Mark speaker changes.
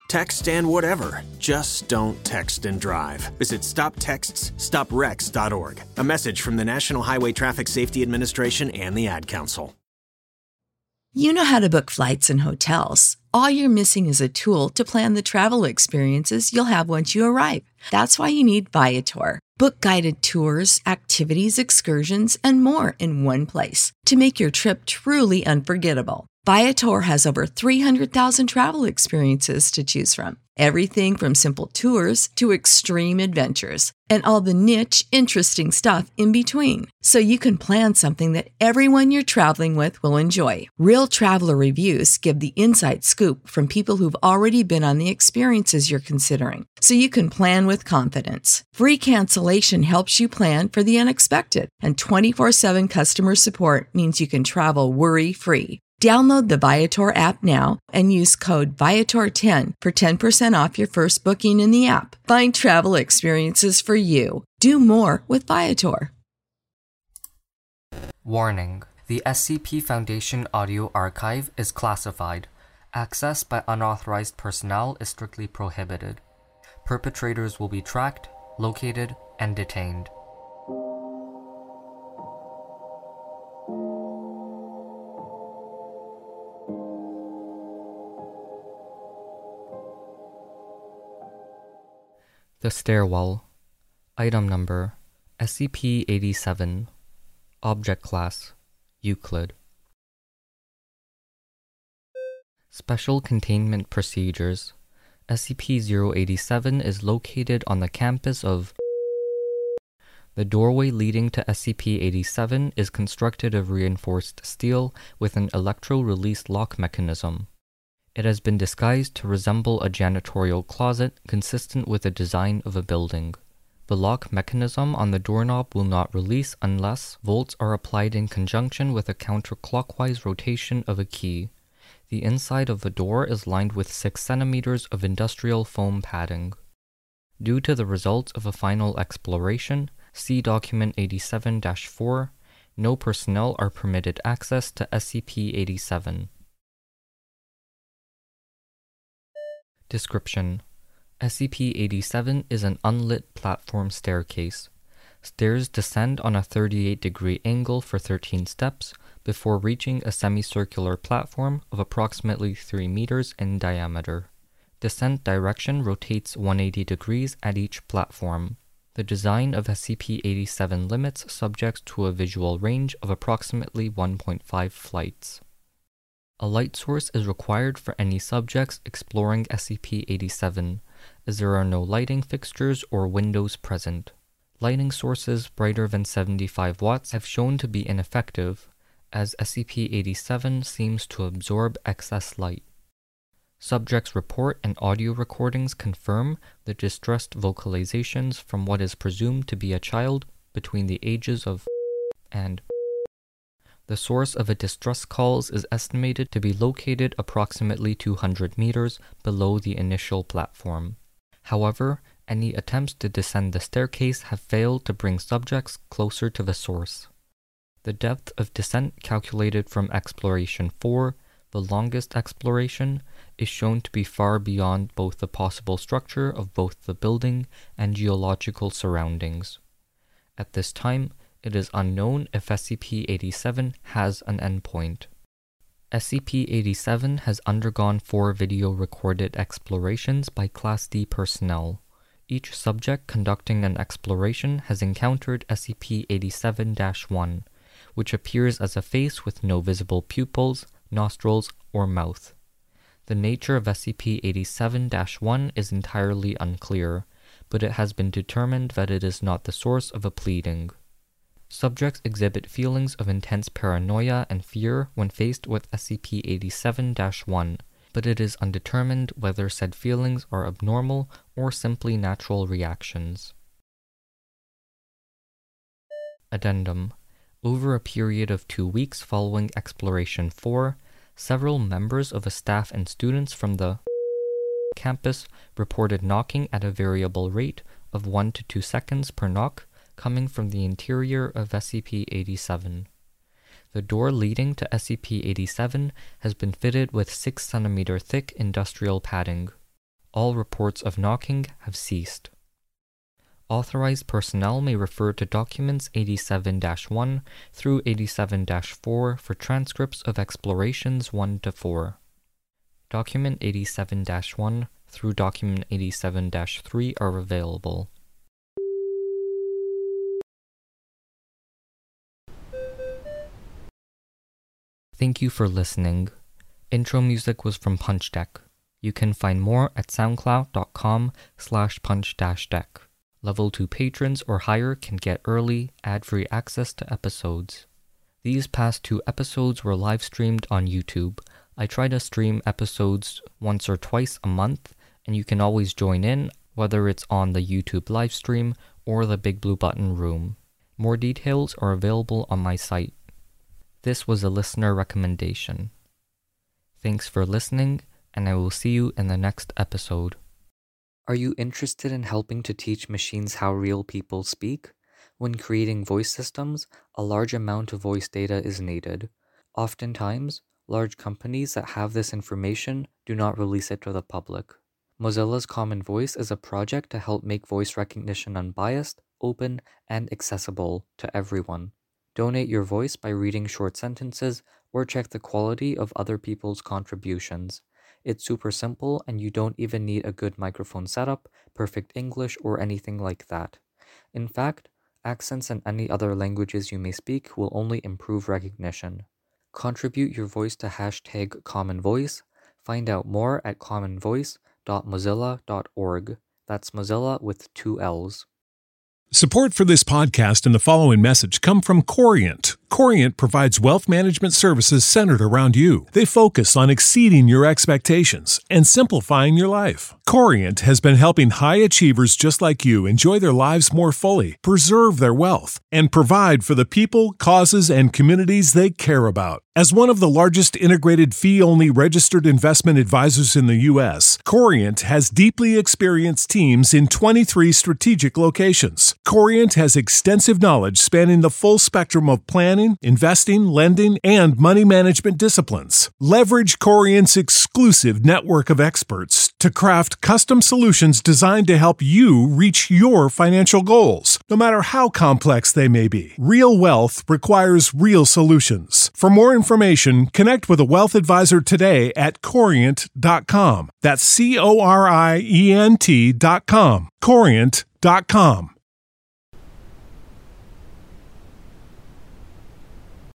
Speaker 1: Text and whatever. Just don't text and drive. Visit StopTextsStopWrecks.org. A message from the National Highway Traffic Safety Administration and the Ad Council.
Speaker 2: You know how to book flights and hotels. All you're missing is a tool to plan the travel experiences you'll have once you arrive. That's why you need Viator. Book guided tours, activities, excursions, and more in one place to make your trip truly unforgettable. Viator has over 300,000 travel experiences to choose from. Everything from simple tours to extreme adventures and all the niche, interesting stuff in between. So you can plan something that everyone you're traveling with will enjoy. Real traveler reviews give the inside scoop from people who've already been on the experiences you're considering. So you can plan with confidence. Free cancellation helps you plan for the unexpected. And 24/7 customer support means you can travel worry-free. Download the Viator app now and use code Viator10 for 10% off your first booking in the app. Find travel experiences for you. Do more with Viator.
Speaker 3: Warning: the SCP Foundation audio archive is classified. Access by unauthorized personnel is strictly prohibited. Perpetrators will be tracked, located, and detained. The Stairwell. Item Number SCP-87. Object Class Euclid. Special Containment Procedures. SCP-087 is located on the campus of. The doorway leading to SCP-87 is constructed of reinforced steel with an electro-release lock mechanism. It has been disguised to resemble a janitorial closet consistent with the design of a building. The lock mechanism on the doorknob will not release unless volts are applied in conjunction with a counterclockwise rotation of a key. The inside of the door is lined with 6 centimeters of industrial foam padding. Due to the results of a final exploration, see Document 87-4, no personnel are permitted access to SCP-87. Description: SCP-87 is an unlit platform staircase. Stairs descend on a 38-degree angle for 13 steps before reaching a semicircular platform of approximately 3 meters in diameter. Descent direction rotates 180 degrees at each platform. The design of SCP-87 limits subjects to a visual range of approximately 1.5 flights. A light source is required for any subjects exploring SCP-87, as there are no lighting fixtures or windows present. Lighting sources brighter than 75 watts have shown to be ineffective, as SCP-87 seems to absorb excess light. Subjects' report and audio recordings confirm the distressed vocalizations from what is presumed to be a child between the ages of and. The source of the distress calls is estimated to be located approximately 200 meters below the initial platform. However, any attempts to descend the staircase have failed to bring subjects closer to the source. The depth of descent calculated from Exploration 4, the longest exploration, is shown to be far beyond both the possible structure of both the building and geological surroundings. At this time, it is unknown if SCP-87 has an endpoint. SCP-87 has undergone 4 video-recorded explorations by Class D personnel. Each subject conducting an exploration has encountered SCP-87-1, which appears as a face with no visible pupils, nostrils, or mouth. The nature of SCP-87-1 is entirely unclear, but it has been determined that it is not the source of a pleading. Subjects exhibit feelings of intense paranoia and fear when faced with SCP-87-1, but it is undetermined whether said feelings are abnormal or simply natural reactions. Addendum: over a period of 2 weeks following Exploration 4, several members of the staff and students from the campus reported knocking at a variable rate of 1 to 2 seconds per knock coming from the interior of SCP-87. The door leading to SCP-87 has been fitted with 6 cm thick industrial padding. All reports of knocking have ceased. Authorized personnel may refer to documents 87-1 through 87-4 for transcripts of explorations 1 to 4. Document 87-1 through document 87-3 are available. Thank you for listening. Intro music was from Punch Deck. You can find more at soundcloud.com/punch-deck. Level 2 patrons or higher can get early, ad-free access to episodes. These past 2 episodes were live streamed on YouTube. I try to stream episodes once or twice a month, and you can always join in, whether it's on the YouTube livestream or the Big Blue Button room. More details are available on my site. This was a listener recommendation. Thanks for listening, and I will see you in the next episode. Are you interested in helping to teach machines how real people speak? When creating voice systems, a large amount of voice data is needed. Oftentimes, large companies that have this information do not release it to the public. Mozilla's Common Voice is a project to help make voice recognition unbiased, open, and accessible to everyone. Donate your voice by reading short sentences or check the quality of other people's contributions. It's super simple and you don't even need a good microphone setup, perfect English, or anything like that. In fact, accents and any other languages you may speak will only improve recognition. Contribute your voice to #CommonVoice. Find out more at commonvoice.mozilla.org. That's Mozilla with 2 L's.
Speaker 4: Support for this podcast and the following message come from Corient. Corient provides wealth management services centered around you. They focus on exceeding your expectations and simplifying your life. Corient has been helping high achievers just like you enjoy their lives more fully, preserve their wealth, and provide for the people, causes, and communities they care about. As one of the largest integrated fee-only registered investment advisors in the U.S., Corient has deeply experienced teams in 23 strategic locations. Corient has extensive knowledge spanning the full spectrum of planning, investing, lending, and money management disciplines. Leverage Corient's exclusive network of experts to craft custom solutions designed to help you reach your financial goals, no matter how complex they may be. Real wealth requires real solutions. For more information, connect with a wealth advisor today at Corient.com. That's Corient.com. Corient.com.